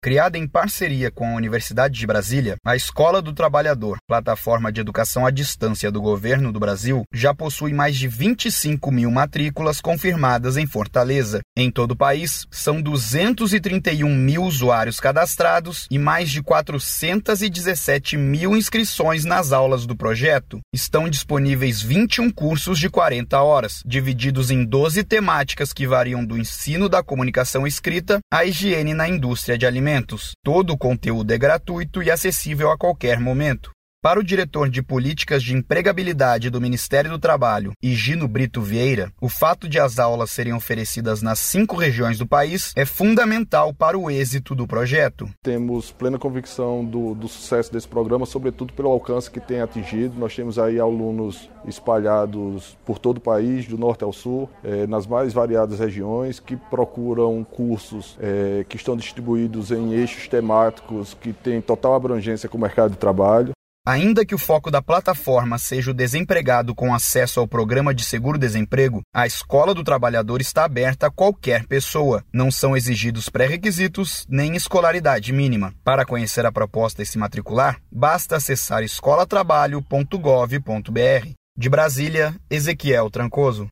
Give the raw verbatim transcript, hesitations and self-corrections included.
Criada em parceria com a Universidade de Brasília, a Escola do Trabalhador, plataforma de educação à distância do governo do Brasil, já possui mais de vinte e cinco mil matrículas confirmadas em Fortaleza. Em todo o país, são duzentos e trinta e um mil usuários cadastrados e mais de quatrocentas e dezessete mil inscrições nas aulas do projeto. Estão disponíveis vinte e um cursos de quarenta horas, divididos em doze temáticas que variam do ensino da comunicação escrita à higiene na indústria de alimentos. Todo o conteúdo é gratuito e acessível a qualquer momento. Para o diretor de Políticas de Empregabilidade do Ministério do Trabalho, Higino Brito Vieira, o fato de as aulas serem oferecidas nas cinco regiões do país é fundamental para o êxito do projeto. Temos plena convicção do, do sucesso desse programa, sobretudo pelo alcance que tem atingido. Nós temos aí alunos espalhados por todo o país, do norte ao sul, eh, nas mais variadas regiões, que procuram cursos eh, que estão distribuídos em eixos temáticos que têm total abrangência com o mercado de trabalho. Ainda que o foco da plataforma seja o desempregado com acesso ao programa de seguro-desemprego, a Escola do Trabalhador está aberta a qualquer pessoa. Não são exigidos pré-requisitos nem escolaridade mínima. Para conhecer a proposta e se matricular, basta acessar escola trabalho ponto gov ponto br. De Brasília, Ezequiel Trancoso.